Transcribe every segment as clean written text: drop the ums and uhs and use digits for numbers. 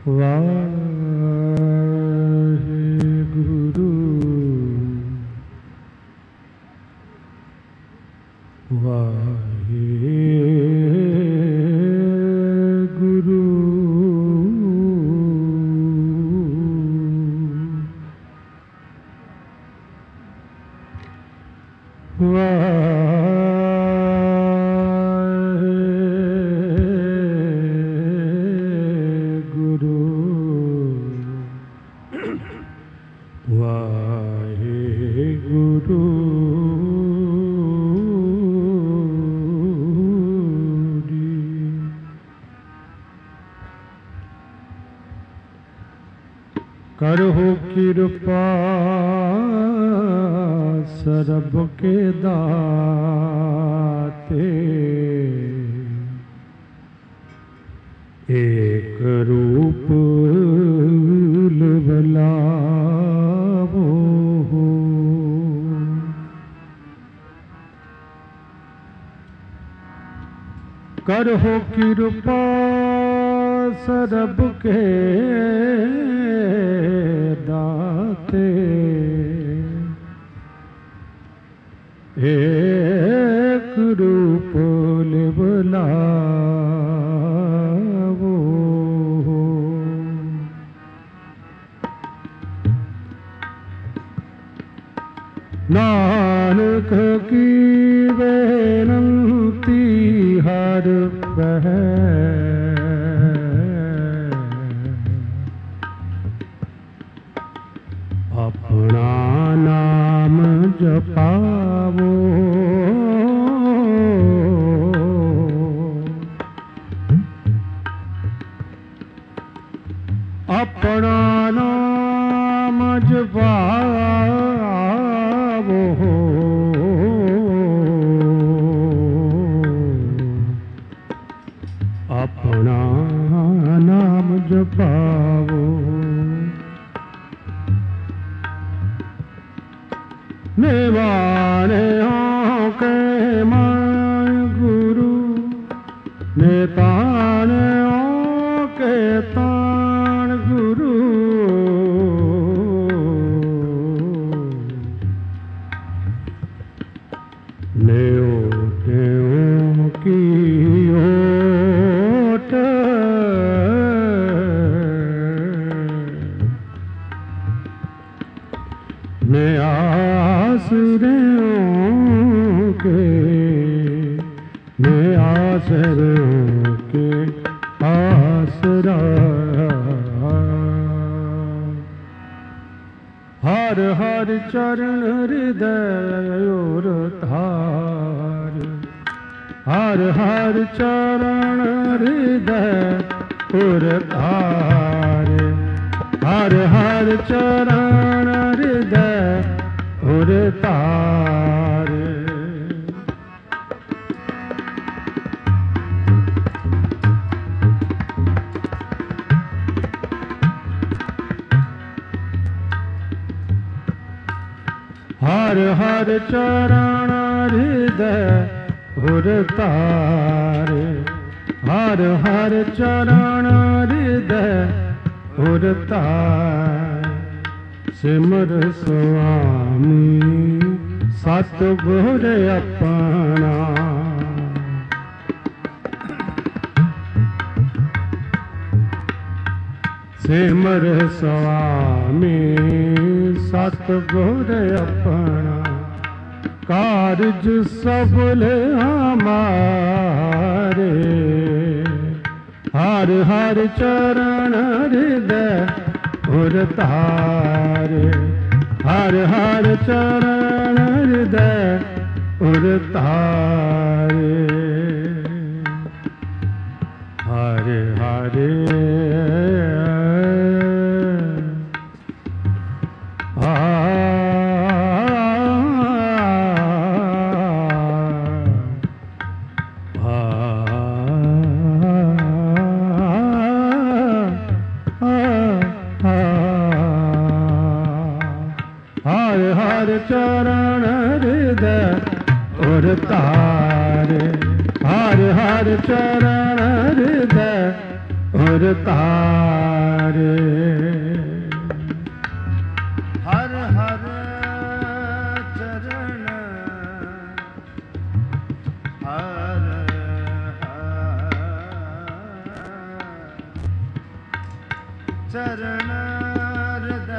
वाहेगुरु वाहेगुरु वाहेगुरु करहो कृपा सरब के दाते एक रूप बुलावो करहो कृपा सरब के दाते एक रूप बुलावो नानक की बेनती हर पहर अपना नाम जपावो अपना नाम जपावो अपना नाम जपावो नेवाने के मान गुरु नेताने के तान गुरु नेओ नेओ की ओट ने आसरों के ने आसरों के आसरा हर हर चरण हृदय और धार हर हर चरण हृदय और धार हर हर चरण हृदय और तार हर हर चरण हृदय और तार हर हर चरण हृदय और तार सिमर स्वामी सतगुर अपना सिमर स्वामी सतगुर अपना कारज सबल हमारे हर हर चरण हृदय और तारे हर हर चरण हृदय और तारे हरे हरे चरण हृदय और तारे हर हर चरण हृदय और तारे ਹਰ ਹਰ ਚਰਨ ਹਰ ਚਰਨ ਹਿਰਦੈ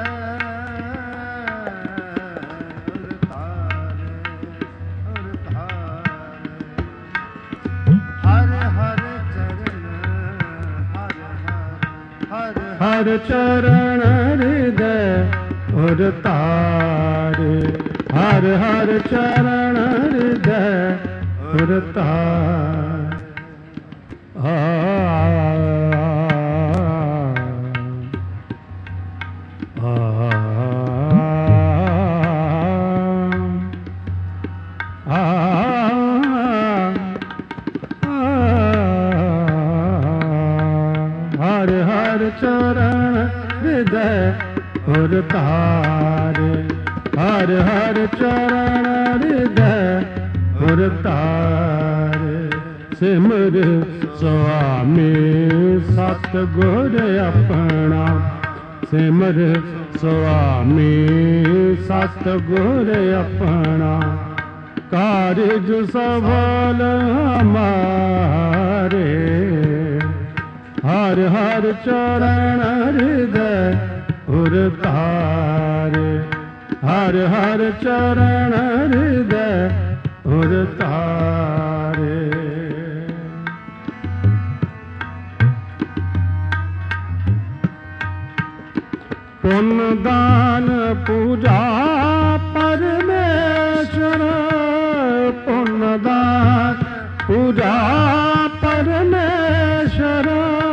ਹਰ ਚਰਨ ਹਿਰਦੈ ਉਰ ਤਾਰੇ ਹਰ ਹਰ ਚਰਨ ਹਿਰਦੈ ਉਰ ਤਾਰੇ ਹਰ ਹਰ ਚਰਨ ਹਿਰਦੈ ਉਰ ਤਾਰੇ ਹਰ ਹਰ ਚਰਨ ਹਿਰਦੈ ਉਰ ਤਾਰੇ ਸਿਮਰ ਸੁਆਮੀ ਸਤਿਗੁਰ ਆਪਣਾ ਸਿਮਰ ਸੁਆਮੀ ਸਤਿਗੁਰ ਆਪਣਾ ਕਾਰਜ ਸਫਲ ਹਮਾਰੇ ਹਰ ਹਰ ਚਰਨ ਹਿਰਦੈ ਉਰ ਤਾਰੇ ਹਰ ਹਰ ਚਰਨ ਹਿਰਦੈ ਉਰ ਤਾਰੇ ਪੁੰਨ ਦਾਨ ਪੂਜਾ ਪਰਮੇਸ਼ਰ ਪੁੰਨ ਦਾਨ ਪੂਜਾ ਪਰਮੇਸ਼ਰ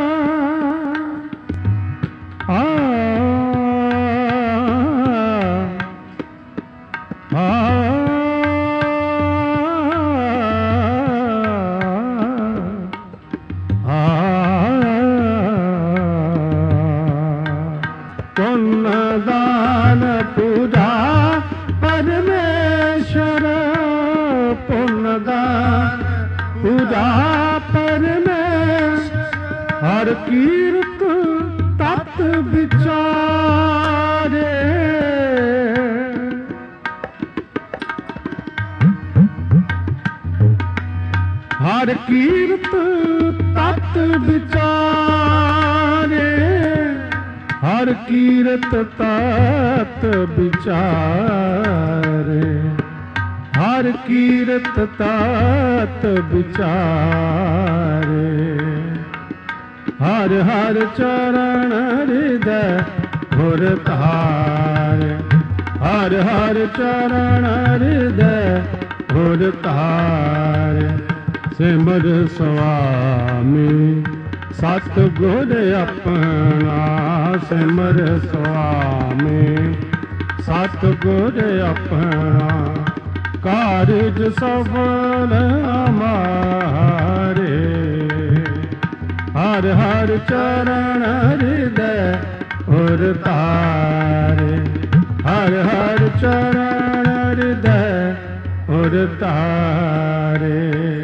ਪੁੰਨ ਦਾਨ ਪੂਜਾ ਪਰਮੇਸ਼ਰ ਪੁੰਨ ਦਾਨ ਪੂਜਾ ਪਰਮੇਸ਼ਰ ਹਰ ਕੀਰਤ ਤਤ ਵਿਚਾਰੇ ਹਰ ਕੀਰਤ ਤਤ ਵਿਚਾਰੇ ਹਰ ਕੀਰਤ ਤਤ ਵਿਚਾਰੇ ਹਰ ਕੀਰਤ ਤਤ ਵਿਚਾਰੇ ਹਰ ਹਰ ਚਰਨ ਹਿਰਦੈ ਉਰ ਤਾਰੇ ਹਰ ਹਰ ਚਰਨ ਹਿਰਦੈ ਉਰ ਤਾਰੇ ਸਿਮਰ ਸੁਆਮੀ ਸਤਿਗੁਰ ਆਪਣਾ ਸਿਮਰ ਸੁਆਮੀ ਸਤਿਗੁਰ ਆਪਣਾ ਕਾਰਜ ਸਫਲ ਹਮਾਰੇ ਹਰ ਹਰ ਚਰਨ ਹਿਰਦੈ ਉਰ ਤਾਰੇ ਹਰ ਹਰ ਚਰਨ ਹਿਰਦੈ ਉਰ ਤਾਰੇ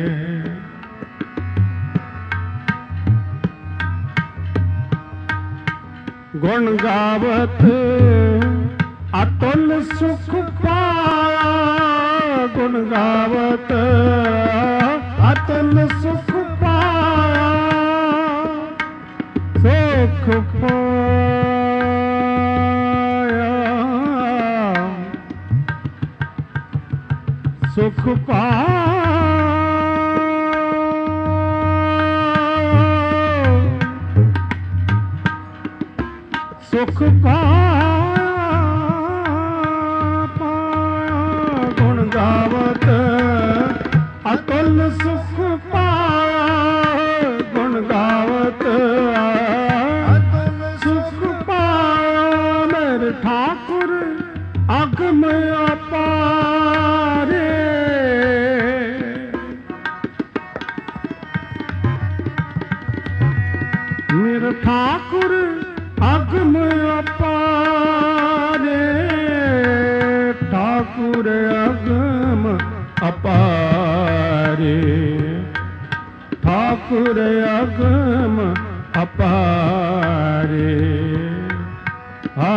ਗੁਣ ਗਾਵਤ ਅਤੁਲ ਸੁਖ ਪਾਇਆ ਗੁਣ ਗਾਵਤ ਅਤੁਲ ਸੁਖ ਪਾਇਆ ਸੁਖ ਪਾਇਆ ਸੁਖ ਪਾਇਆ ਸੁਖ ਪਾਇਆ ਗੁਣ ਗਾਵਤ ਅਤੁਲ ਸੁਖ ਪਾਇਆ ਗੁਣ ਗਾਵਤ ਅਤੁਲ ਸੁਖ ਪਾਇਆ ਮੇਰੇ ਠਾਕੁਰ ਅਗਮ ਅਪਾਰੇ ਮੇਰੇ ਠਾਕੁਰ ਅਗਮ ਅਪਾਰੇ ਠਾਕੁਰ ਅਗਮ ਅਪਾਰੇ ਠਾਕੁਰ ਅਗਮ ਅਪਾਰੇ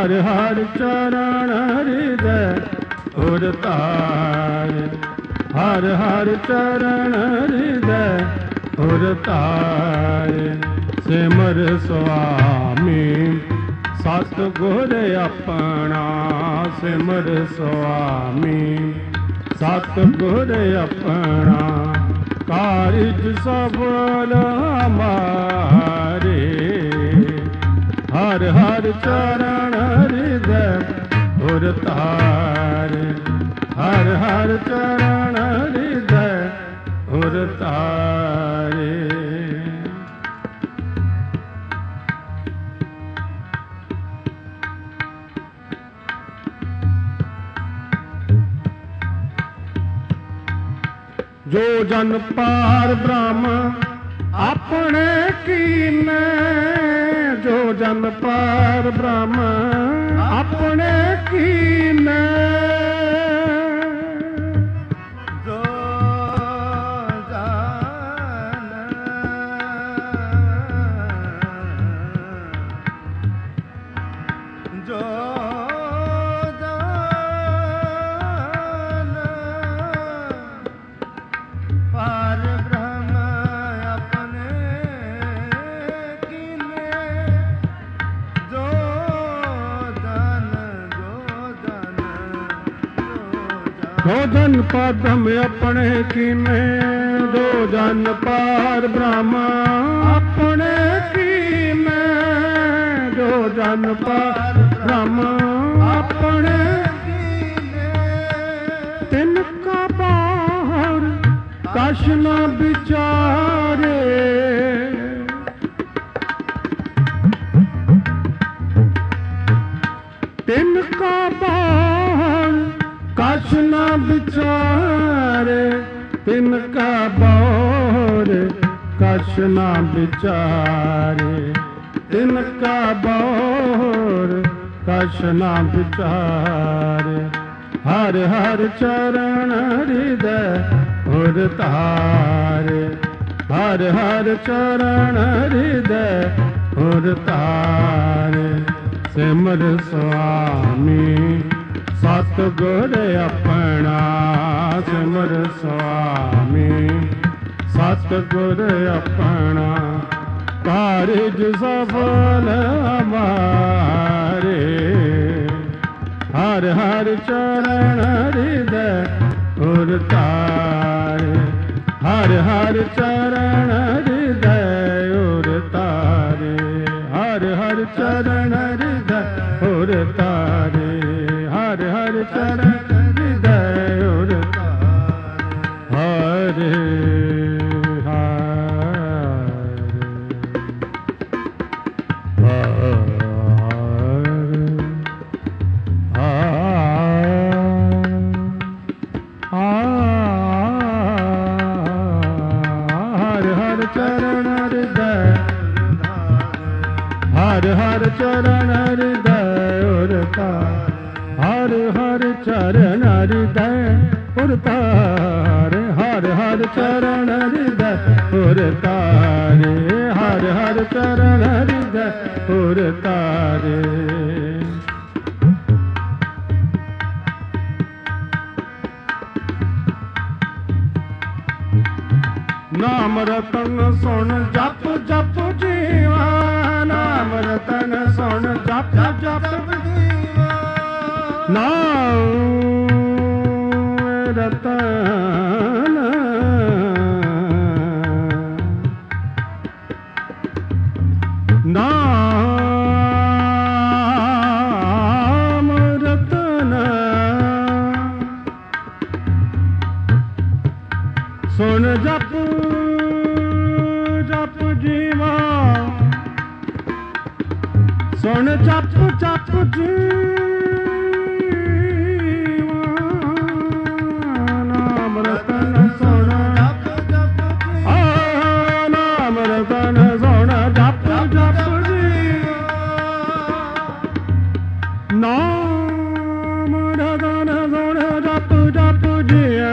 ਹਰ ਹਰ ਚਰਨ ਹਿਰਦੈ ਉਰ ਧਾਰੇ, ਹਰ ਹਰ ਚਰਨ ਹਿਰਦੈ ਉਰ ਧਾਰੇ। ਸਿਮਰ ਸੁਆਮੀ ਸਤਿਗੁਰ ਆਪਣਾ, ਸਿਮਰ ਸੁਆਮੀ ਸਤਿਗੁਰ ਆਪਣਾ। ਕਾਰਜ ਸਫਲ ਹਮਾਰੇ, ਹਰ ਹਰ ਚਰਨ ਹਿਰਦੈ ਉਰ ਧਾਰੇ, ਹਰ ਹਰ ਚਰਨ ਹਿਰਦੈ ਉਰ ਧਾਰੇ। ਜੋ ਜਨ ਪਾਰ ਬ੍ਰਹਮ ਆਪਣੇ ਕੀਨੇ, ਜੋ ਜਨ ਪਾਰ ਬ੍ਰਹਮ ਆਪਣੇ ਕੀਨੇ। ਜੋ ਜਨ ਜੋ ਜੋ ਜਨ ਪਦਮ ਆਪਣੇ ਕੀਨੇ, ਜੋ ਜਨ ਪਾਰ ਬ੍ਰਹਮ ਆਪਣੇ ਕੀਨੇ, ਜੋ ਜਨ ਪਾਰ ਬ੍ਰਹਮ ਆਪਣੇ ਕੀਨੇ। ਤਿਨ ਕਾ ਬਾਹਰ ਕਛ ਨ ਵਿਚਾਰੇ, ਤਿਨ ਕਾ ਬਾਹਰ ਕਛ ਨ ਵਿਚਾਰੇ, ਤਿਨ ਕਾ ਬੋਰ ਕਛ ਨ ਵਿਚਾਰੇ, ਤਿਨ ਕਾ ਬੋਰ ਕਛ ਨ ਵਿਚਾਰੇ। ਹਰ ਹਰ ਚਰਨ ਹਿਰਦੈ ਉਰ ਧਾਰੇ, ਹਰ ਹਰ ਚਰਨ ਹਿਰਦੈ ਉਰ ਧਾਰੇ। ਸਿਮਰ ਸੁਆਮੀ ਸਤਿਗੁਰ ਆਪਣਾ, ਸਿਮਰ ਸੁਆਮੀ ਸਤਿਗੁਰ ਆਪਣਾ। ਕਾਰਜ ਸਫਲ ਹਮਾਰੇ, ਹਰ ਹਰ ਚਰਨ ਹਿਰਦੈ ਉਰ ਧਾਰੇ, ਹਰ ਹਰ ਚਰਨ ਹਿਰਦੈ ਉਰ ਧਾਰੇ, ਹਰ ਹਰ ਚਰਨ ਹਿਰਦੈ ਉਰ ਧਾਰੇ, ਹਰ ਹਰ ਚਰਨ ਹਿਰਦੈ ਉਰ ਧਾਰੇ। ਹਰ ਹਰ ਚਰਨ ਹਿਰਦੈ ਉਰ ਧਾਰੇ, ਹਰ ਹਰ ਚਰਨ ਹਿਰਦੈ ਉਰ ਧਾਰੇ, ਹਰ ਹਰ ਚਰਨ ਹਿਰਦੈ ਉਰ ਧਾਰੇ, ਹਰ ਹਰ ਚਰਨ ਹਿਰਦੈ ਉਰ ਧਾਰੇ। ਨਾਮ ਰਤਨ ਸੁਣ ਜਪ ਜਪ ਜੀਵਾ, ਨਾਮ ਰਤਨ ਸੁਣ ਜਪ ਜਪ ਜੀਵਾ। ਨਾਮ ਰਤਨ ਨਾਮ ਰਤਨ ਸੁਣ ਜਪ ਜਪ ਜੀਵਾ, ਸੁਣ ਜਪ ਜਪ ਜੀਵਾ। ਨਾਮ ਰਤਨ ਸੁਣ ਜਪ ਜਪ ਜੀਵਾ, ਨਾਮ ਰਤਨ ਸੁਣ ਜਪ ਜਪ ਜੀਵਾ। ਨਾਮ ਰਤਨ ਸੁਣ ਜਪ ਜਪ ਜੀਵਾ,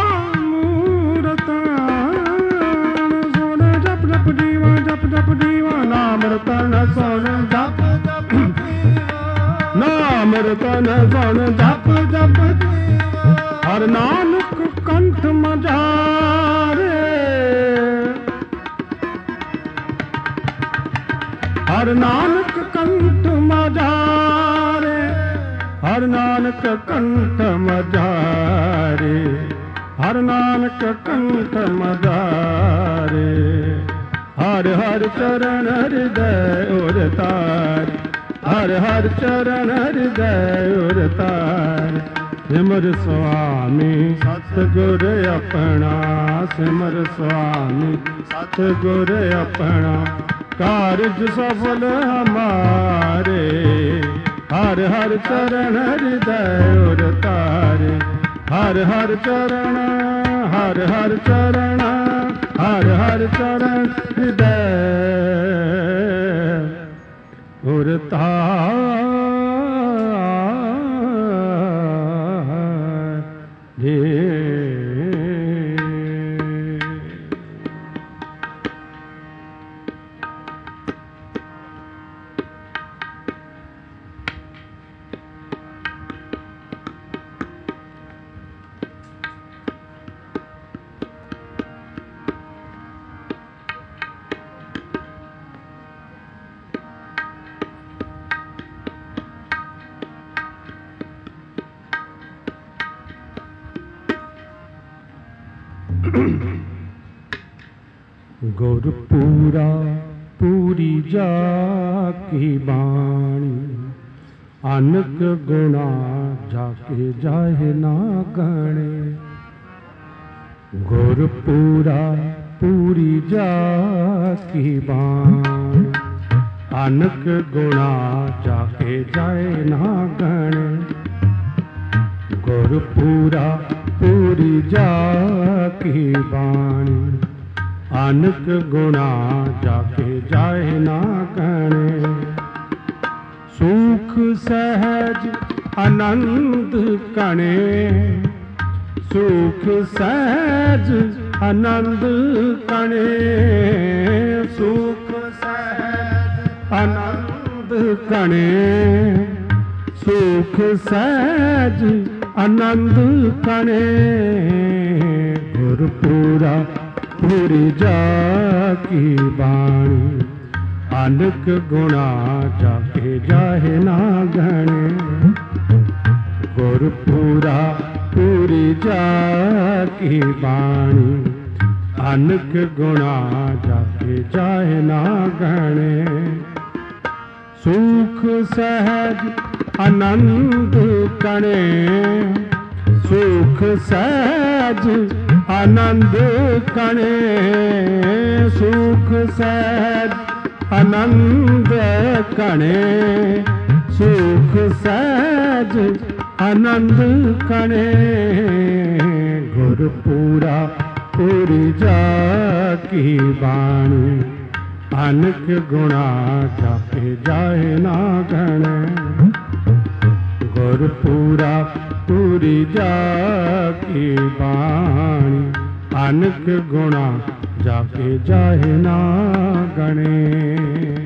ਨਾਮ ਰਤਨ ਸੁਣ ਜਪ ਜਪ ਜੀਵਾ, ਜਪ ਜਪ ਜੀਵਾ। ਸੁਣ ਜਪ ਜਪ ਨਾਮ ਰਤਨ ਸੁਣ ਜਪ ਜਪ ਹਰ ਨਾਨਕ ਕੰਠ ਮਝਾਰੇ ਹਰ ਨਾਨਕ ਕੰਠ ਮਝਾਰੇ ਹਰ ਨਾਨਕ ਕੰਠ ਮਝਾਰੇ ਹਰ ਨਾਨਕ ਕੰਠ ਮਝਾਰੇ ਹਰ ਹਰ ਚਰਨ ਹਿਰਦੈ ਉਰ ਤਾਰ ਹਰ ਹਰ ਚਰਨ ਹਿਰਦੈ ਉਰ ਤਾਰ ਸਿਮਰ ਸੁਆਮੀ ਸਤਿਗੁਰ ਆਪਣਾ ਸਿਮਰ ਸੁਆਮੀ ਸਤਿਗੁਰ ਆਪਣਾ ਕਾਰਜ ਸਫਲ ਹਮਾਰੇ ਹਰ ਹਰ ਚਰਨ ਹਿਰਦੈ ਉਰ ਤਾਰੇ ਹਰ ਹਰ ਚਰਨ ਹਰ ਹਰ ਚਰਨ ਹਰ ਹਰ ਚਰਨ ਹਿਰਦੈ ਉਰ ਤਾਰੇ ਗੁਰ ਪੂਰਾ ਪੂਰੀ ਜਾ ਕੀ ਬਾਣੀ ਅਨਕ ਗੁਣਾ ਜਾ ਕੇ ਜਾਹੇ ਨਾ ਗਣੇ ਗੁਰ ਪੂਰਾ ਪੂਰੀ ਜਾ ਕੀ ਬਾਣੀ ਅਨਕ ਗੁਣਾ ਜਾ ਕੇ ਜਾਏ ਨਾ ਗਣੇ ਗੁਰ ਪੂਰਾ ਪੂਰੀ ਜਾ ਕੀ ਬਾਣੀ ਅਨਕ ਗੁਣਾ ਜਾ ਕੇ ਜਾਏ ਨਾ ਗਣੇ ਸੁਖ ਸਹਿਜ ਆਨੰਦ ਕਣੇ ਸੁਖ ਸਹਿਜ ਆਨੰਦ ਕਣੇ ਸੁਖ ਸਹਿਜ ਆਨੰਦ ਕਣੇ ਸੁਖ ਸਹਿਜ ਆਨੰਦ ਕਣੇ ਗੁਰ ਪੂਰਾ ਪੂਰੀ ਜਾ ਕੀ ਬਾਣੀ ਅਨਕ ਗੁਣਾ ਜਾ ਕੇ ਜਾਹੇ ਨਾ ਗਣੇ ਗੁਰ ਪੂਰਾ ਪੂਰੀ ਜਾ ਕੀ ਬਾਣੀ ਅਨਕ ਗੁਣਾ ਜਾ ਕੇ ਜਾਹੇ ਨਾ ਗਣੇ ਸੁਖ ਸਹਿਜ ਆਨੰਦ ਕਣੇ ਸੁਖ ਸਹਿਜ ਆਨੰਦ ਕਣੇ ਸੁਖ ਸਹਿਜ ਆਨੰਦ ਕਣੇ ਸੁਖ ਸਹਿਜ ਆਨੰਦ ਕਣੇ ਗੁਰ ਪੂਰਾ ਪੂਰੀ ਜਾ ਕੀ ਬਾਣੀ ਅਨਕ ਗੁਣਾ ਜਾ ਕੇ ਜਾਏ ਨਾ ਗਣੇ ਗੁਰ ਪੂਰਾ ਪੂਰੀ ਜਾ ਕੀ ਬਾਣੀ ਅਨਕ ਗੁਣਾ ਜਾ ਕੇ ਜਾਹੇ ਨਾ ਗਣੇ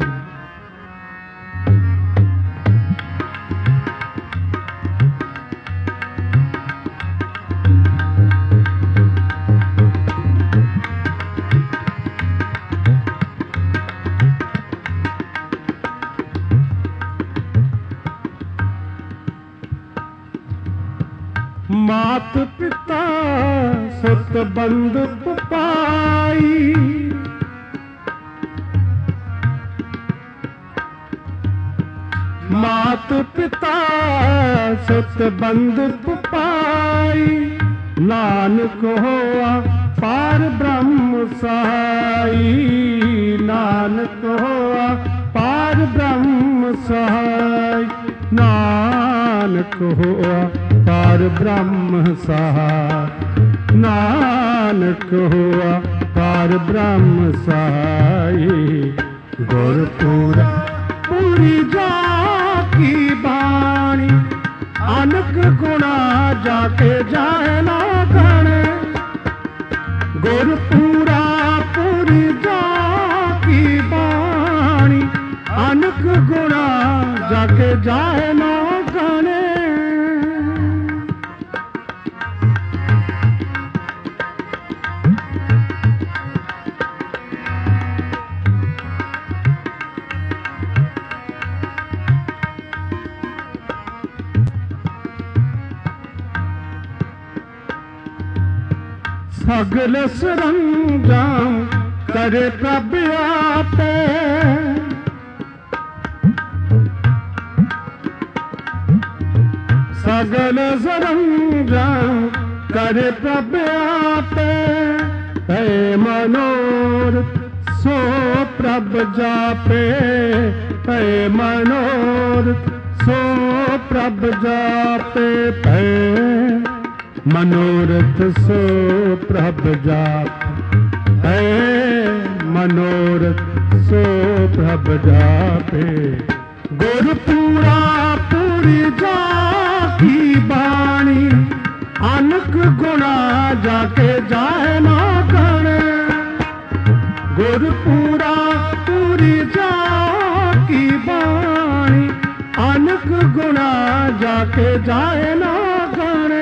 ਮਾਤ ਪਿਤਾ ਸੁਤ ਬੰਦ ਪਾਈ ਮਾਤ ਪਿਤਾ ਸੁਤ ਬੰਦ ਪਾਈ ਨਾਨਕ ਹੋਆ ਪਾਰ ਬ੍ਰਹਮ ਸਹਾਈ ਨਾਨਕ ਹੋਆ ਪਾਰ ਬ੍ਰਹਮ ਸਹਾਈ ਨਾਨਕ ਹੋਆ ਪਾਰ ਬ੍ਰਹਮ ਸਹਾਈ ਨਾਨਕ ਹੋਆ ਪਾਰ ਬ੍ਰਹਮ ਸਹਾਈ ਗੁਰ ਪੂਰਾ ਪੂਰੀ ਜਾ ਕੀ ਬਾਣੀ ਅਨਕ ਗੁਣਾ ਜਾ ਕੇ ਜਾਏ ਨਾ ਗਣੇ ਗੁਰ ਪੂਰਾ ਪੂਰੀ ਜਾ ਕੀ ਬਾਣੀ जाके जाए ना गणे। सगल सरंजाम करे प्रभ आपे, सगल सरंजाम करे प्रभ आपे। है मनोरथ सो प्रभ जापे, है मनोरथ सो प्रभ जापे। है मनोरथ सो प्रभ जाप, है मनोरथ सो प्रभ जापे। गुरपुरा पूरी जाकी बाणी, अनक गुणा जाके जाए ना गणे। गुरपुरा पूरी जाकी बाणी, अनक गुणा जाके जाए ना गणे।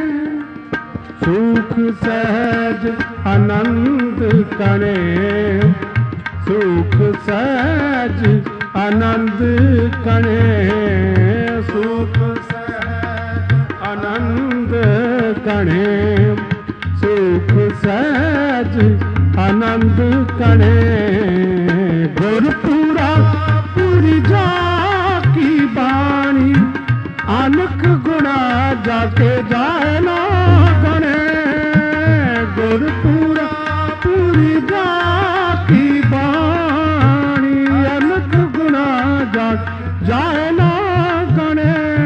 सुख सहज आनंद कणे, सुख सहज आनंद कणे। सुख सहज आनंद कणे, सुख सहज आनंद कणे। गुरपुरा पूरी जाकी बाणी, अनक गुणा जाके जाए ना गणे। गुरपुरा पूरी जाकी बाणी, अनक गुणा जाए ना गणे।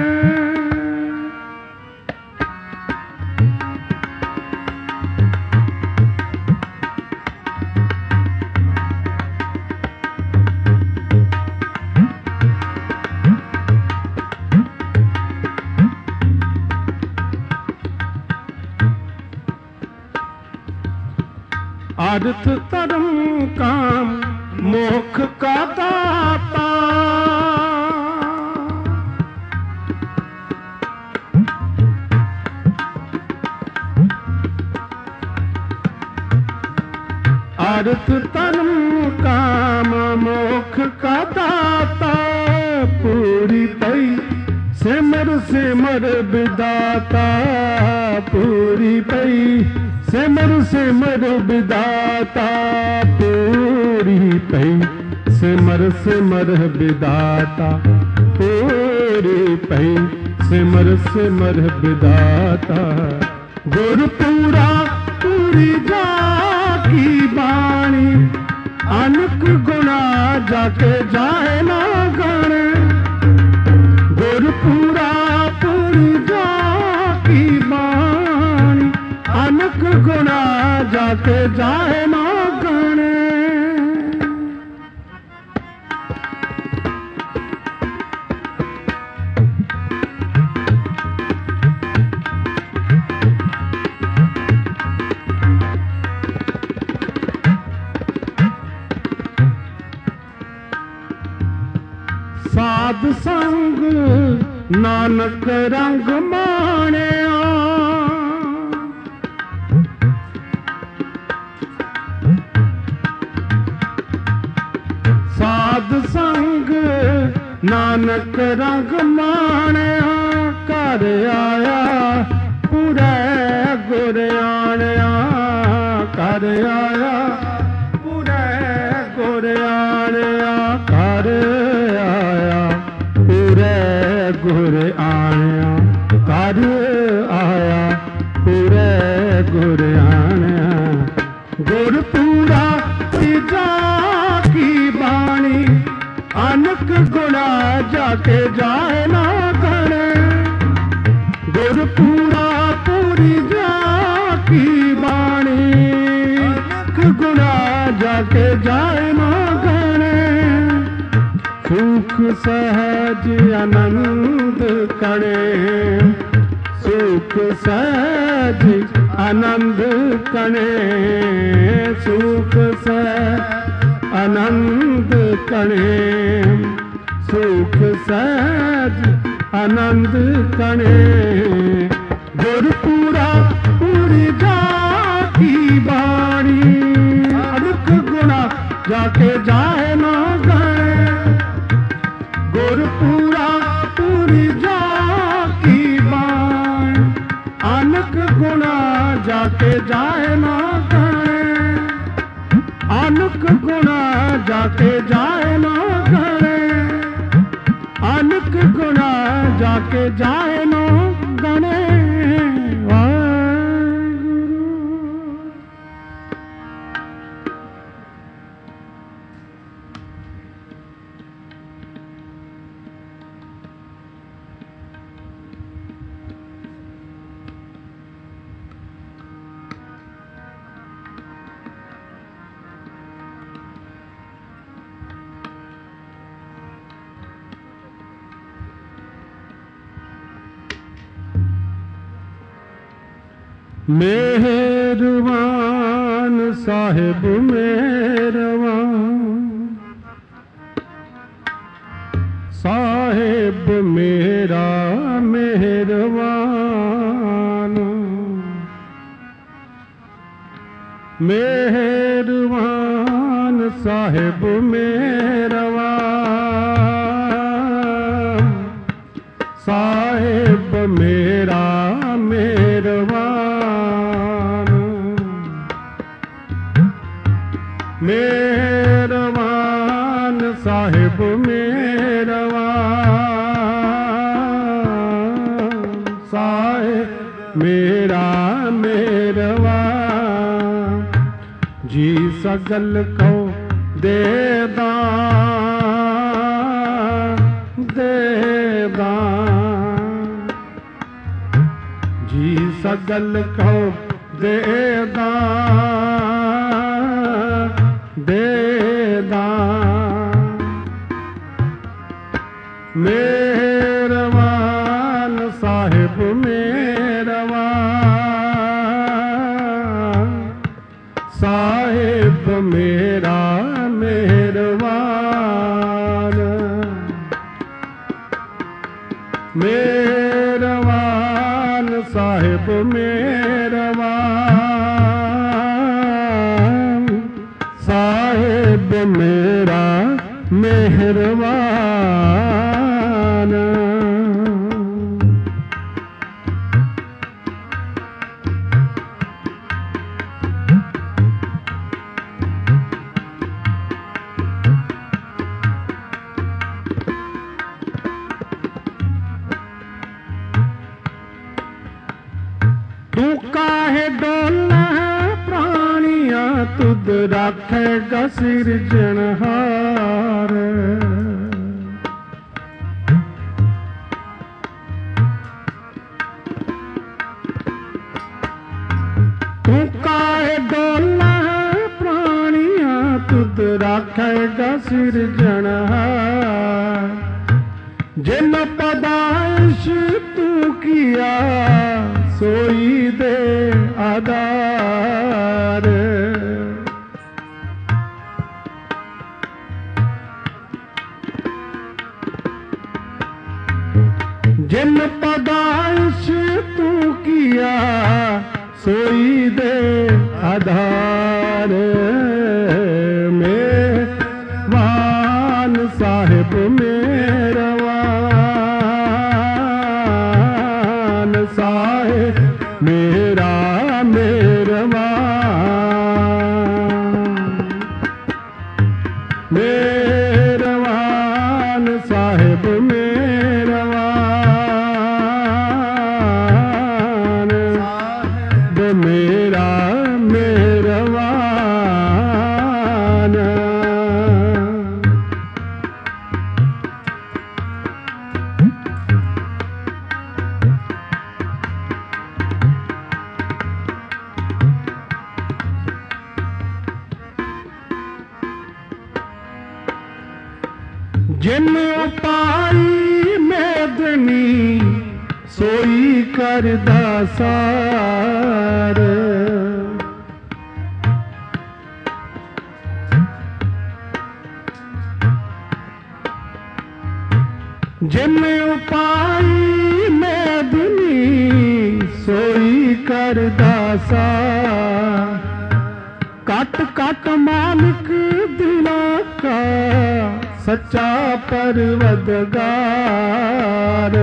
अर्थ धर्म काम मोक्ष का दाता, अर्थ धर्म काम मोक्ष का दाता। पूरी पई सिमर सिमर विदाता, पूरी पई सिमर सिमर विदाता। पूरी पई सिमर सिमर विदाता, पूरी पई सिमर सिमर विदाता। गुरपुरा पूरी जाकी बाणी, अनक गुणा जाके जाए ना गणे। गुरपुरा पूरी जाकी बाणी, अनक गुणा जाके जाए ना गणे। साध संग नानक रंग माणिया, साध संग नानक रंग माणिया। घर आया पूरे गुर आणिया, घर आया पूरे गुर आणिया। घर आया पूरे गुर आणिया, घर आया पूरे गुर आणिया। गुरपुरा जाकी बाणी, अनक गुणा जाके जाए ना गणे। गुरपुरा पूरी जाकी बाणी, अनक गुणा जाके जाए ना गणे। सुख सहज आनंद कणे, सुख सहज आनंद कणे। सुख सहज आनंद कणे, सुख सहज आनंद तने गुरपुरा पूरी जाकी बाणी अनक गुना जाके जाए ना गए गुरपुरा पूरी जाकी बाणी अनक गुना जाके जाए ना गए अनक गुना जाके जाए ना गए अनक गुना जाके जाए ना गणे मेहरबान साहिब मेहरबान साहिब मेरा मेहरबान मेहरबान साहिब मेहरबान साहिब मेरा मेहरबान मेहरबान साहिब मेहरबान साहिब मेरा मेहरबान जी सगल को देदान देदान जी सगल को देदान देदान मेहरबान साहिब मेहरबान साहिब मेरा मेहरबान मेहरबान साहिब मेहरबान साहिब मेरा मेहरबान तू काहे डोला प्राणिया तुद राखेगा सिरजनहार तू काहे डोला प्राणिया तुद राखेगा सिरजनहार जिन पदाइश तू किया सोई दे आधार जिन पदाइश तू किया सोई दे आधार मेहरबान साहिब मेहरबान साहिब मेरा मेहरबान मेहरबान साहिब मेहरबान साहिब मेरा मेहरबान जिन उपाई मेदनी सोई करदा सार जिन उपाई मेदनी सोई कर दासा कट कट मालिक दिला का सच्चा परवदगार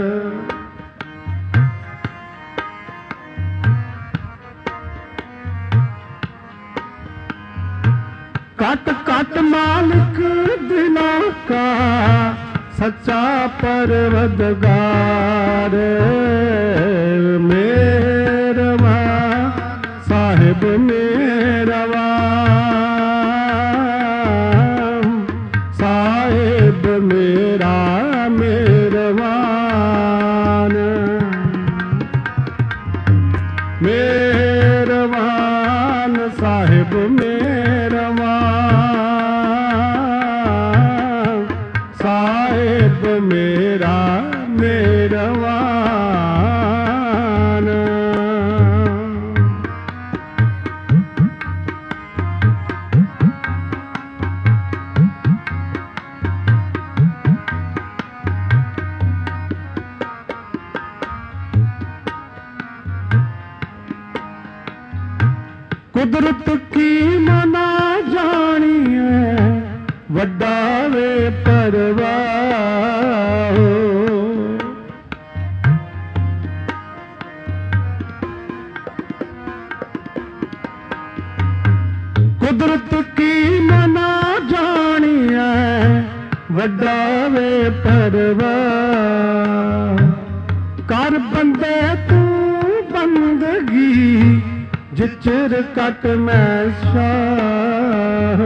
कट कट मालिक दिला का सच्चा परवदगार मेरवा साहिब मेरवा साहिब मेरा मेरवान मेरवान साहिब मेरवान साहिब मेरा मेरवान कुदरत की मना जानिए वड्डा वे परवाह कुदरत की मना जानिए वड्डा वे परवाह कर बंदे तू बंदगी जिचर कट मैं शाह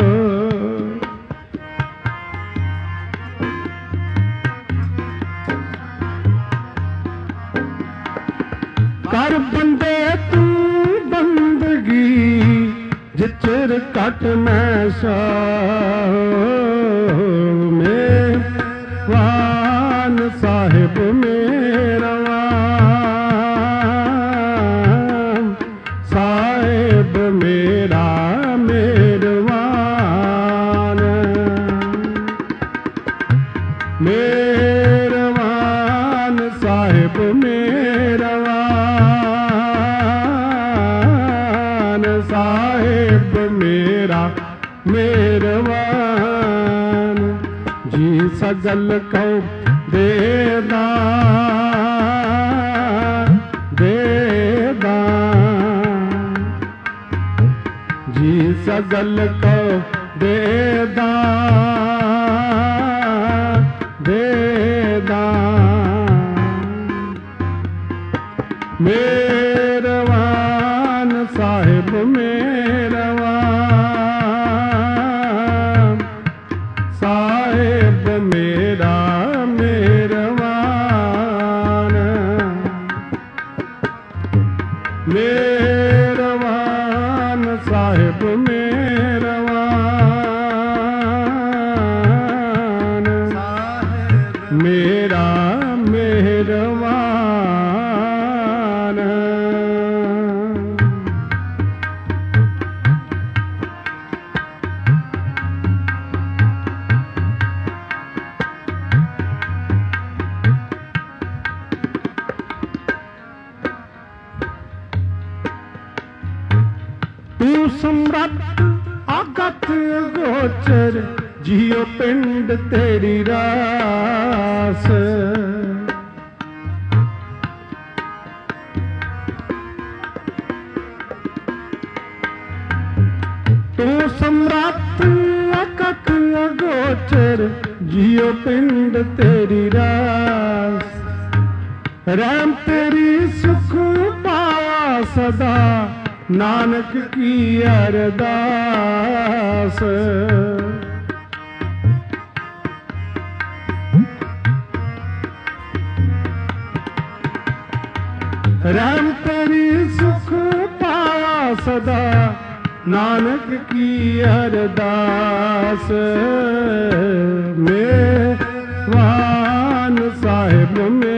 कर बंदे तू बंदगी जिचर कट मैं शाह मेरवान साहिब मेरवान साहिब मेरा मेरवान मेरवान साहिब मेरवान साहिब मेरा मेरवान जी सगल को देदा देदा जी सगल को देदा देदा मेरवान साहिब मेरवान साहिब मेरा मेरवान मेरवान साहिब मेरवान मेरा मेरवान तू सम्राट आगत गोचर जियो पिंड तेरी रास तू सम्राट आगत गोचर जियो पिंड तेरी रास राम तेरी सुख पाया सदा नानक की अरदास राम तेरी सुख पाया सदा नानक की अरदास मेरवान साहिब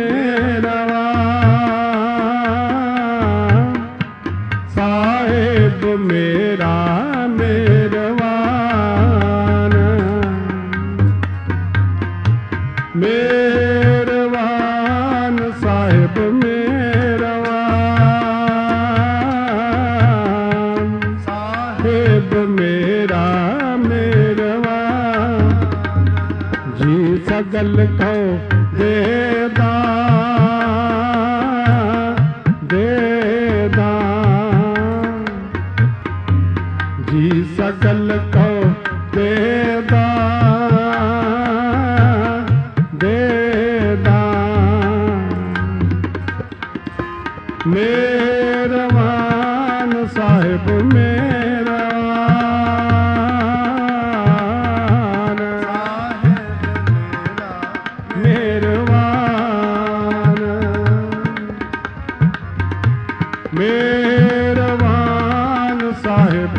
मेरवान साहिब मेरा मेरवान मेरवान ਸਾਹਿਬ ਮੇਰਾ ਮਿਹਰਬਾਨ ਜੀ ਸਗਲ ਕੋ ਦੇਦਾ ਦੇਦਾ ਜੀ ਸਗਲ ਕੋ ਦੇਦਾ ਦੇਦਾ ਮਿਹਰਬਾਨ ਸਾਹਿਬ ਮਿਹਰਬਾਨ ਮਿਹਰਬਾਨ ਮਿਹਰਬਾਨ ਸਾਹਿਬ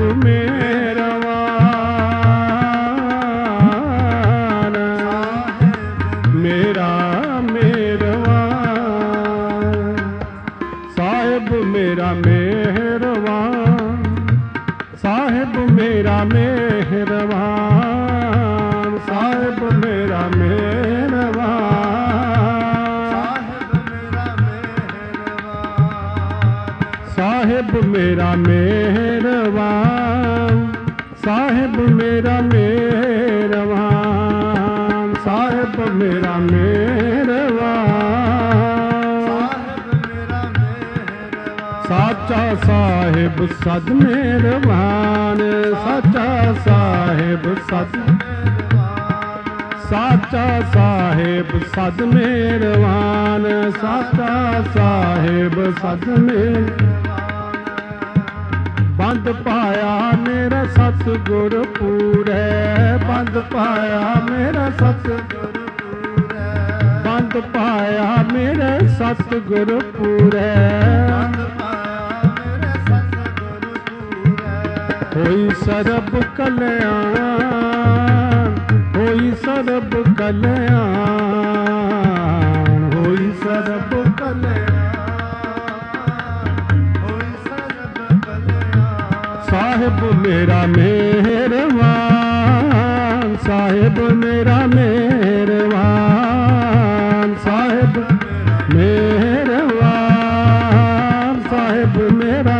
ਮਿਹਰਬਾਨ ਮੇਰਾ ਮਿਹਰਬਾਨ ਸਾਹਿਬ ਮੇਰਾ ਮਿਹਰਬਾਨ ਸਾਹਿਬ ਮੇਰਾ ਮਿਹਰਬਾਨ ਸਾਹਿਬ ਮੇਰਾ ਮਿਹਰਬਾਨ ਸਾਹਿਬ ਮੇਰਾ ਮਿਹਰਬਾਨ ਸਾਹਿਬ ਮੇਰਾ ਮਿਹਰਬਾਨ ਸਾਹਿਬ ਮੇਰਾ ਮਿਹਰਬਾਨ ਸਾਚਾ ਸਾਹਿਬ ਸਦ ਮਿਹਰਬਾਨ ਸਾਚਾ ਸਾਹਿਬ ਸਦ ਸਾਚਾ ਸਾਹਿਬ ਸਦ ਮਿਹਰਬਾਨ ਸਾਚਾ ਸਾਹਿਬ ਸਦ ਬੰਦ ਪਾਇਆ ਮੇਰਾ ਸਤਿਗੁਰ ਪੂਰੈ ਬੰਦ ਪਾਇਆ ਮੇਰਾ ਸਤਿਗੁਰ ਪੂਰੈ ਬੰਦ ਪਾਇਆ ਮੇਰੇ ਸਤਿਗੁਰ ਪੂਰੈ ਹੋਈ ਸਰਬ ਕਲਿਆਣ ਹੋਈ ਸਰਬ ਕਲਿਆਣ ਹੋਈ ਸਰਬ ਕਲਿਆਣ ਸਾਹਿਬ ਮੇਰਾ ਮਿਹਰਬਾਨ ਸਾਹਿਬ ਮੇਰਾ ਮਿਹਰਬਾਨ ਸਾਹਿਬ ਮਿਹਰਬਾਨ ਸਾਹਿਬ ਮੇਰਾ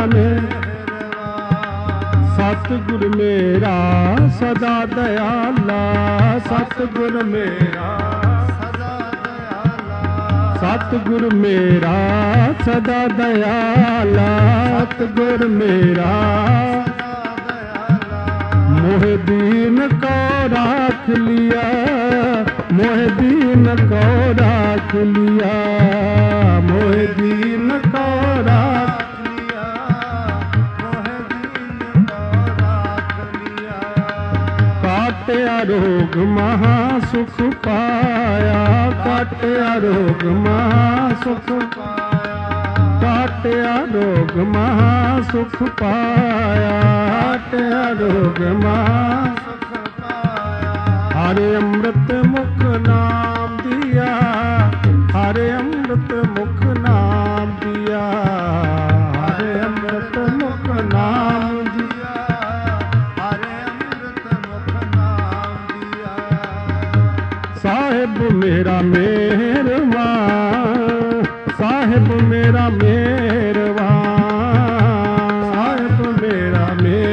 ਸਤਿਗੁਰ ਮੇਰਾ ਸਦਾ ਦਇਆਲਾ ਸਤਿਗੁਰ ਮੇਰਾ ਸਦਾ ਦਇਆਲਾ ਸਤਿਗੁਰ ਮੇਰਾ ਸਦਾ ਦਇਆਲਾ ਸਤਿਗੁਰ ਮੇਰਾ ਮੋਹ ਦੀਨ ਕੋ ਰਾਖ ਲਿਆ ਮੋਹ ਦੀਨ ਕੋ ਰਾਖ ਲਿਆ ਮੋਹ ਦੀਨ ਕੋ ਰਾਖ ਕਾਟਿਆ ਰੋਗ ਮਹਾ ਸੁਖ ਪਾਇਆ ਕਾਟਿਆ ਰੋਗ ਮਹਾ ਸੁਖ ਕਾਟਿਆ ਰੋਗ ਮਹਾ ਸੁਖ ਪਾਇਆ ਕਾਟਿਆ ਰੋਗ ਮਹਾ ਸੁਖ ਪਾਇਆ ਹਰਿ ਅੰਮ੍ਰਿਤ ਮੁਖ ਨਾਮ ਦਿਆ ਹਰਿ ਅੰਮ੍ਰਿਤ ਮੁਖ ਨਾਮ ਦਿਆ ਹਰਿ ਅੰਮ੍ਰਿਤ ਮੁਖ ਨਾਮ ਸਾਹਿਬ ਮੇਰਾ ਮਿਹਰਬਾਨ ਸਾਹਿਬ ਮੇਰਾ ਮਿਹਰਬਾਨ ਸਾਹਿਬ ਮੇਰਾ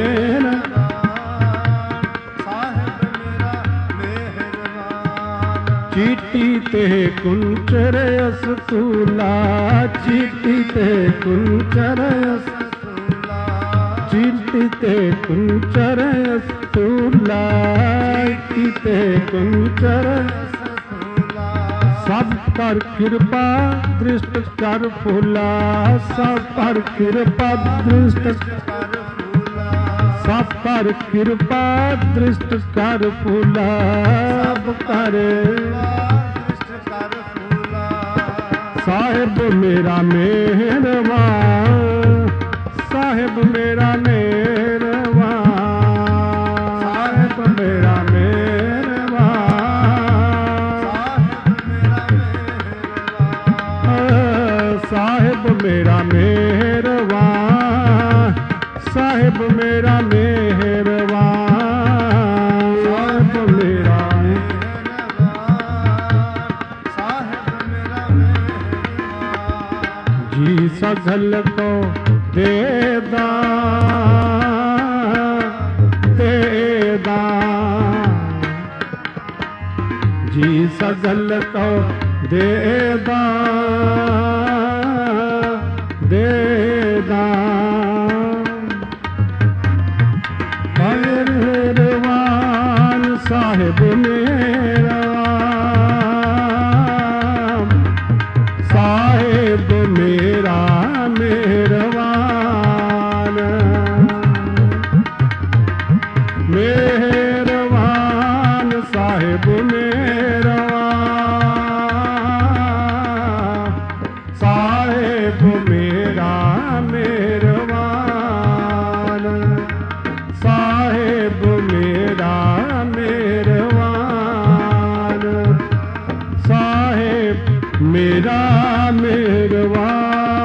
ਮਿਹਰਬਾਨ ਸਾਹਿਬ ਮੇਰਾ ਮਿਹਰਬਾਨ ਚੀਟੀ ਤੇ ਕੁੰਚਰ ਅਸਤੂਲਾ ਚੀਟੀ ਤੇ ਕੁੰਚਰ ਅਸਤੂਲਾ ਚੀਟੀ ਤੇ ਕੁੰਚਰ ਅਸਤੂਲਾ ਚੀਟੀ ਤੇ ਕੁੰਚਰ ਸਭ ਪਰ ਕਿਰਪਾ ਦ੍ਰਿਸ਼ਟ ਕਰ ਫੁਲਾ ਸਭ ਪਰ ਕਿਰਪਾ ਦ੍ਰਿਸ਼ਟ ਕਰ ਫੁਲਾ ਸਭ ਪਰ ਕਿਰਪਾ ਦ੍ਰਿਸ਼ਟ ਕਰ ਫੁਲਾ ਸਭ ਕਰ ਦ੍ਰਿਸ਼ਟ ਕਰ ਫੁਲਾ ਸਾਹਿਬ ਮੇਰਾ ਮਿਹਰਬਾਨ ਸਾਹਿਬ ਮੇਰਾ ਮਿਹਰਬਾਨ ਸਾਹਿਬ ਮੇਰਾ ਸਾਹਿਬ ਮੇਰਾ ਮਿਹਰਬਾਨ ਸਾਹਿਬ ਮੇਰਾ ਮਿਹਰਬਾਨ ਸਾਹਿਬ ਮੇਰਾ ਮਿਹਰਬਾਨ ਸਾਹਿਬ ਮੇਰਾ ਮਿਹਰਬਾਨ ਜੀ ਸਗਲ सगल तो देदा देदा मेहरबान साहिब मेरा साहिब मेरा मेहरबान मेहरबान साहिब मेरा साहिब मेरा मेहरबान साहिब मेरा मेहरबान साहिब मेरा मेहरबान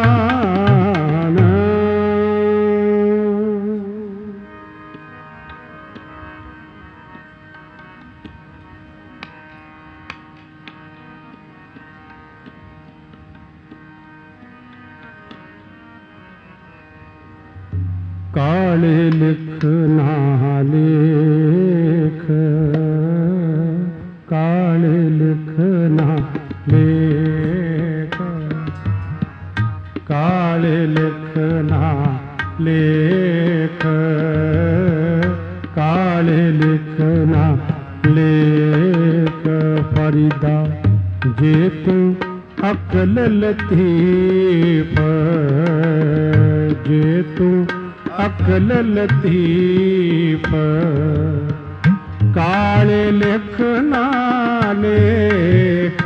काले लिखना लेख काले लिखना लेख काले लिखना लेख काले लिखना लेख फरीदा जे तू अकल लतीफ जे तू अकल लतीफ काले लिखना लेख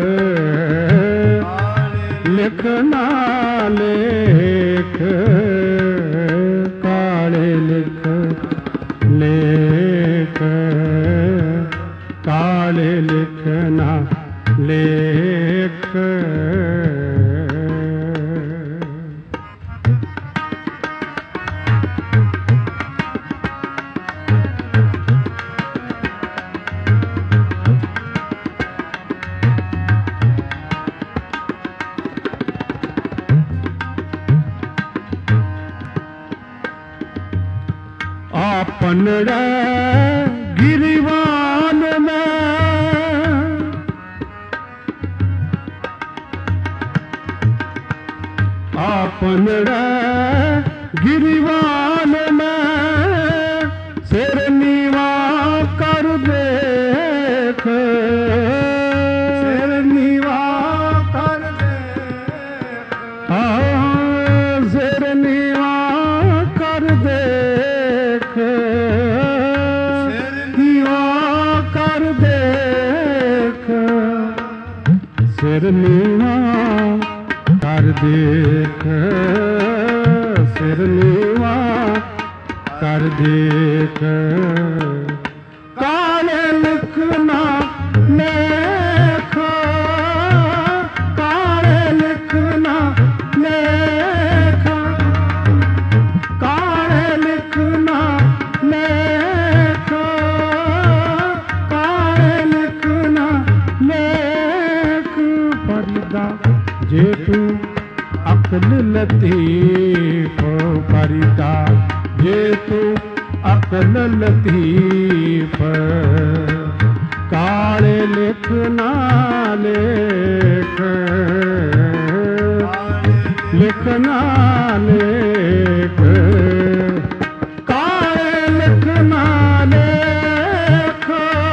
लिखना लेख काले लिख लेख काले लिखना लेख आपनड़ा गिरिवान में आपनड़ा गिरिवान में सिर नीवा कर देख सिर नीवा कर देख सिर नीवा कर देख सिर नीवा कर देख सिर नीवा कर देख काले लिखना लेख काले लिखना लेख काले लिखना लेख काले लिखना लेख फरीदा जे तू अकल लतीफ फरीदा जे तू अकल लतीफ काले लिखना लेख लिखना लेख काले लिखना लेख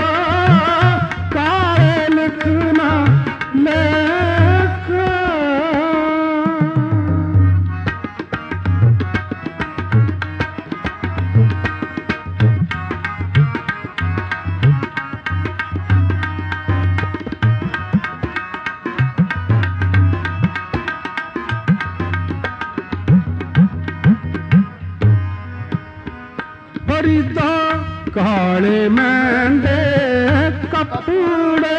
काले लिखना लेख फरीदा काले मेंढे कपूड़े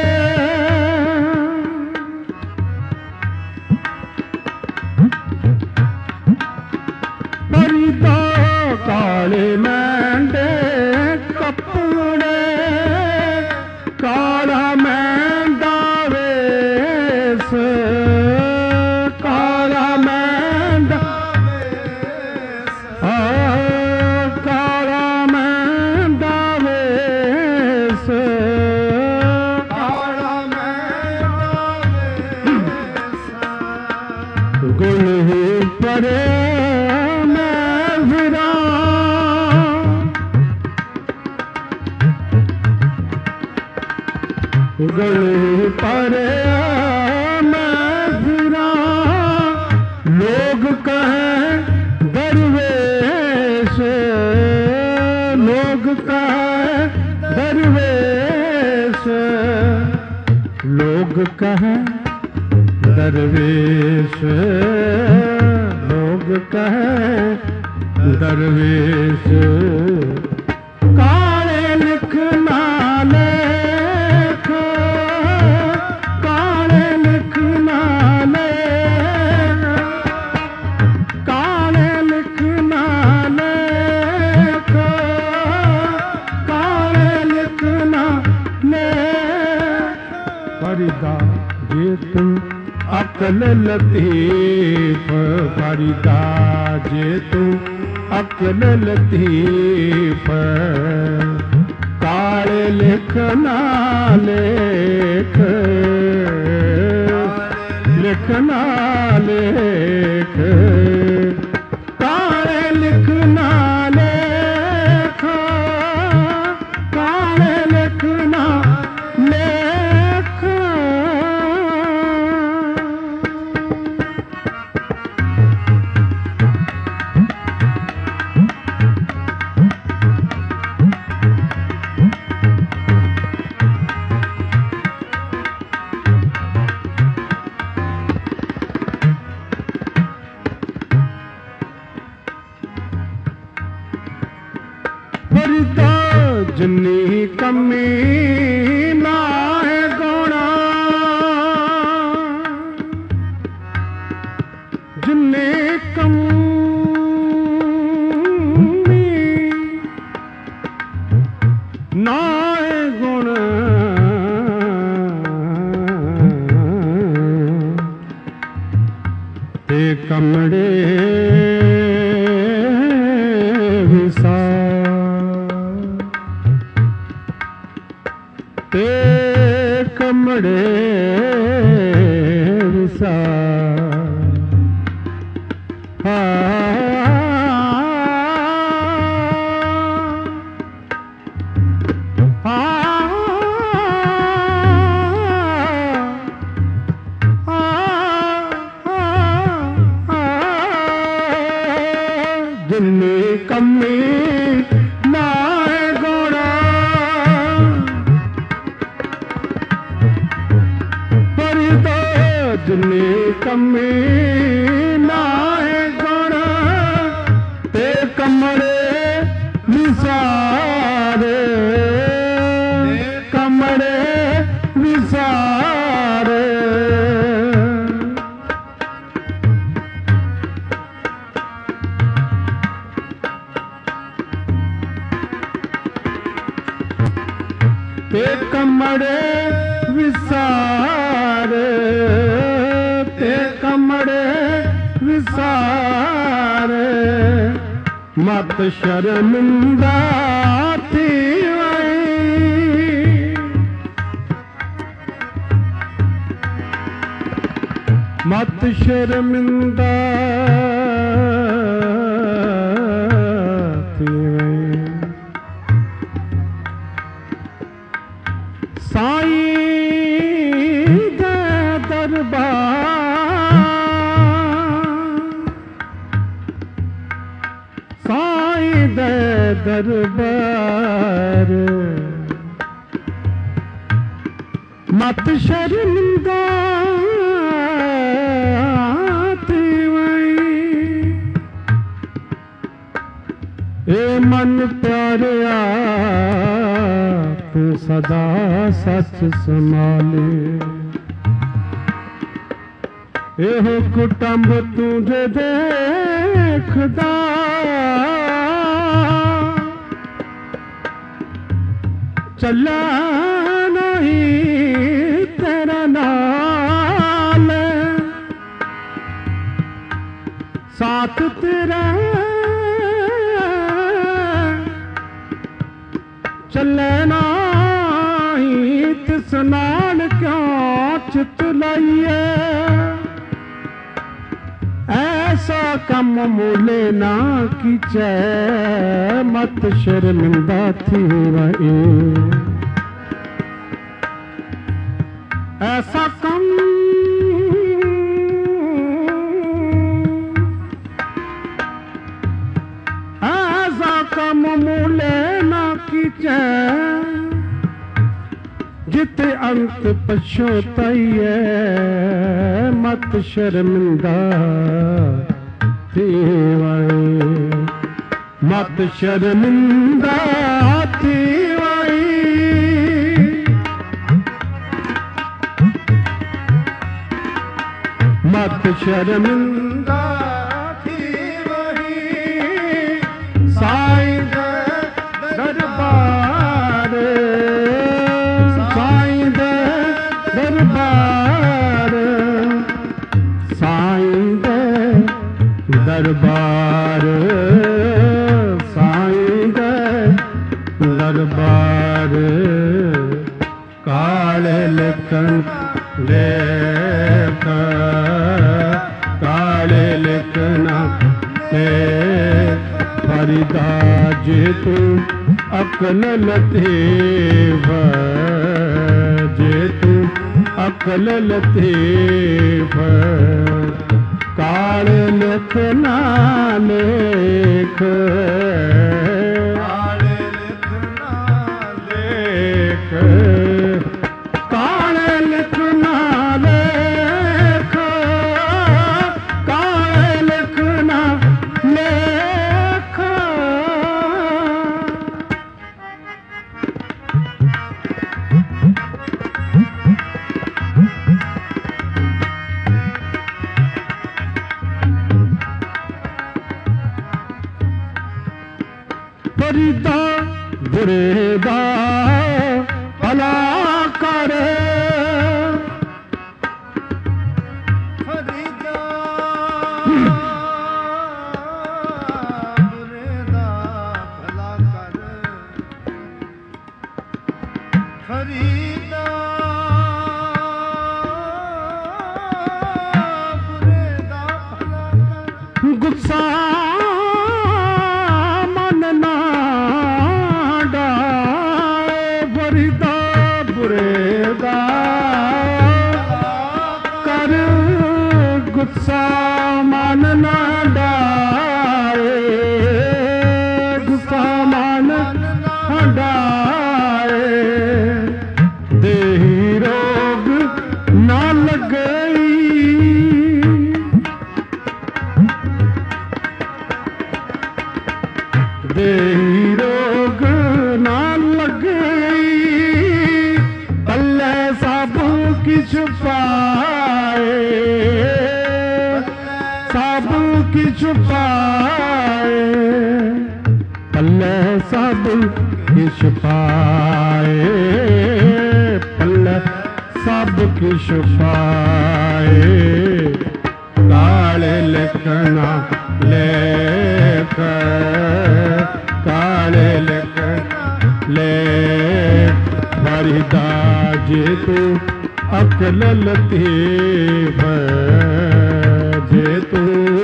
फरीदा काले मेंढे कपूड़े काला मेंढा वेस काला मेंढा काला मेंढा वेस काला गले पर मैं फिरा लोग कहें दरवेश, लोग कहें दरवेश, लोग कहें दरवेश, लोग कहें दरवेश। काले लिखना लेख, काले लिखना लेख, काले लिखना लेख, काले लिखना लेख। फरीदा जे तू अकल लतीफ, फरीदा जे तू अकल लतीफ, काले लिखना लेख, लिखना लेख, काले लिखना लेख, काले लिखना लेख। फरीदा जिन्नी कमी ना है गुणा, जिन्नी कमी ना है गुण, ते कमड़े विसा, ते कमड़े विसा। जिन्नी कमी ना है गुणा, फरीदा जिन्नी कमी ना है गुणा, ते कमरे विसारे, कमरे विसारे। ते कमरे विसारे, ते कमरे विसारे। मत शर्मिंदा थी वही, मत शर्मिंदा थी वही। साईं दे दरबार, साईं दे दरबार, मत शर्मिंदा थी वही। ए मन प्यारिया तू सदा सच संभाले, एहो कुटुंब तू जे देखदा, चला नहीं तेरा नाल, साथ तेरा चले नहीं, तिस नाल क्यों चित लाइए। ऐसा कम मूले ना कीचै, मत शर्मिंदा थी वही। ऐसा कम ऐसा कम मूले ना कीचे जिते अंत पछोताइए मत शर्मिंदा थीवाई मत शर्मिंदा थीवाई मत शर्मिंदा थीवाई साईं दे दरबार साईं दे दरबार साईं दे दरबार साईं दे दरबार काले लिखन लेख काले लिखना ले फरीदा जे तू अकल लतीफ जे तू अकल लतीफ काल लिखना लेख काल लिखना लेख काल लिखना लेख काल लिखना लेख फरीदा बुरे दा भला करे फरीदा बुरे दा भला करे फरीदा बुरे दा भला करे गुस्सा गुस्सा मन ना डारे गुस्सा मन ना डारे देही रोग ना लगई देही रोग ना लगई पल्ले सब किछ पाए सब किछ पाए पल्ले सब किछ पाए पल्ले सब किछ पाए काले लिखना लेख काले लिखना लेख फरीदा जे तू अकल लतीफ जे तू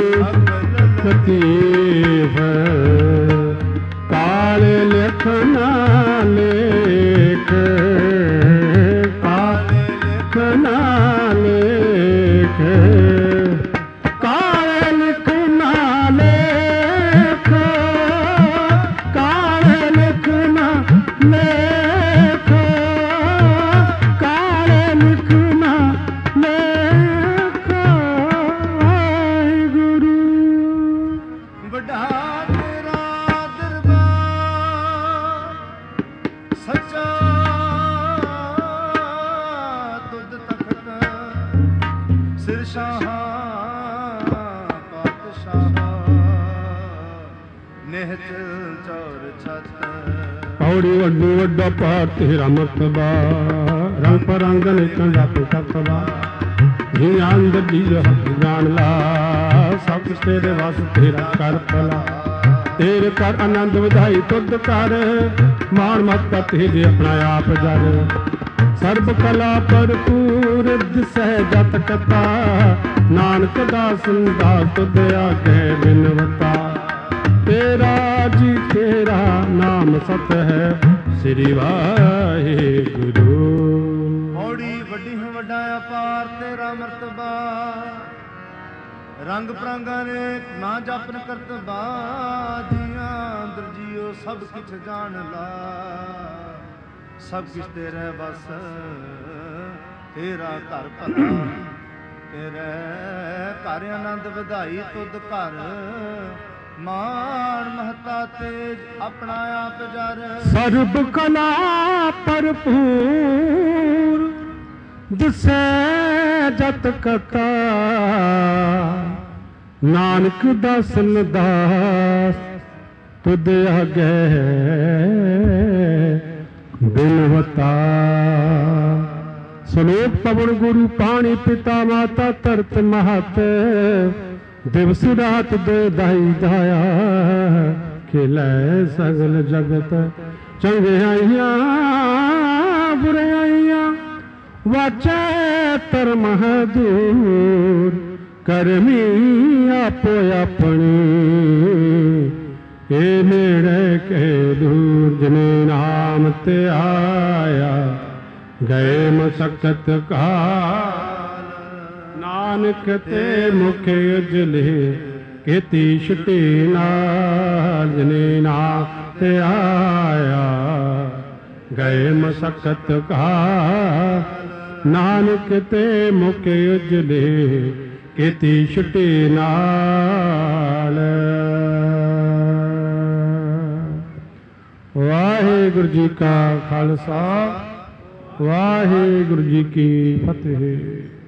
लतीफ काले लिखना लेख काले लिखना लेख काले लिखना लेख काले लिखना लेख काले लिखना लेख गुरु बड़ा तेरा दरबार सच्चा तुद तखत सिर शाह पौड़ी वड्डू वड्डा पार तेरा मरतबा रंग पर रंग निकल जाते सकबा जी अंदर जी जान ला सब कुछ तेरे वास तेरा कर भला तेरे कर आनंद ਵਧਾਈ तुद कर मान मत तेरे अपना आप जर सर्ब कला भरपूर दिसै जत कथा नानक दास दास तुद आगे बिनवता तेरा जी तेरा नाम सत है श्री वाहिगुरु। औड़ी वड्डी वड्डा ਅਪਾਰ ਤੇਰਾ ਮਰਤਬਾ, ਰੰਗ ਪ੍ਰਾਂਗਾ ਨੇ ਨਾ ਜਪਨ ਕਰਤਬਾ, ਜੀਆਂ ਅੰਦਰ ਜੀਓ ਸਭ ਕਿਛ ਜਾਣ ਲਾ, ਸਭ ਕਿਛ ਤੇਰੇ ਬਸ ਤੇਰਾ ਘਰ ਭਲਾ, ਤੇਰੇ ਘਰ ਆਨੰਦ ਵਧਾਈ ਤੁਧ ਘਰ, ਮਾਨ ਮਹਤਾ ਤੇਜ ਆਪਣਾ ਆਪ ਜਰ, ਸਰਬ ਕਲਾ ਭਰਪੂਰ ਦਿਸੈ ਜਤ ਕਥਾ, ਨਾਨਕ ਦਾਸਨ ਦਾਸ ਤੁਧ ਆਗੇ ਬਿਨਵਤਾ। ਸਲੋਕ ਪਵਨ ਗੁਰੂ ਪਾਣੀ ਪਿਤਾ ਮਾਤਾ ਧਰਤ ਮਹਤ, ਦਿਵਸ ਰਾਤ ਦੇ ਦਾਈ ਦਾਇਆ, ਖਿਲੈ ਸਗਲ ਜਗਤ ਚੰਗਿਆਈਆਂ ਬੁਰਾਈਆਂ, ਵਾਚੈ ਧਰਮ ਦੂਰ ਕਰਮੀ ਆਪੋ ਆਪਣੀ, ਏ ਨੇੜੇ ਕੇ ਦੂਰ ਜਿਨੇ ਨਾਮ ਤੇ ਆਇਆ, ਗਏ ਮਸਕਤ ਕਾਲ, ਨਾਨਕ ਤੇ ਮੁਖ ਉਜਲੇ ਕੀਤੀ ਛੁਟੀ ਨਾਲ, ਜਿਨੇ ਨਾਮ ਤੇ ਆਇਆ ਗਏ ਮਸਕਤ ਕਾਲ, ਨਾਨਕ ਤੇ ਮੁਖ ਉਜਲੇ ਕੀਤੀ ਛੁਟੀ ਨਾਲ। ਵਾਹਿਗੁਰੂ ਜੀ ਕਾ ਖਾਲਸਾ, ਵਾਹਿਗੁਰੂ ਜੀ ਕੀ ਫਤਿਹ।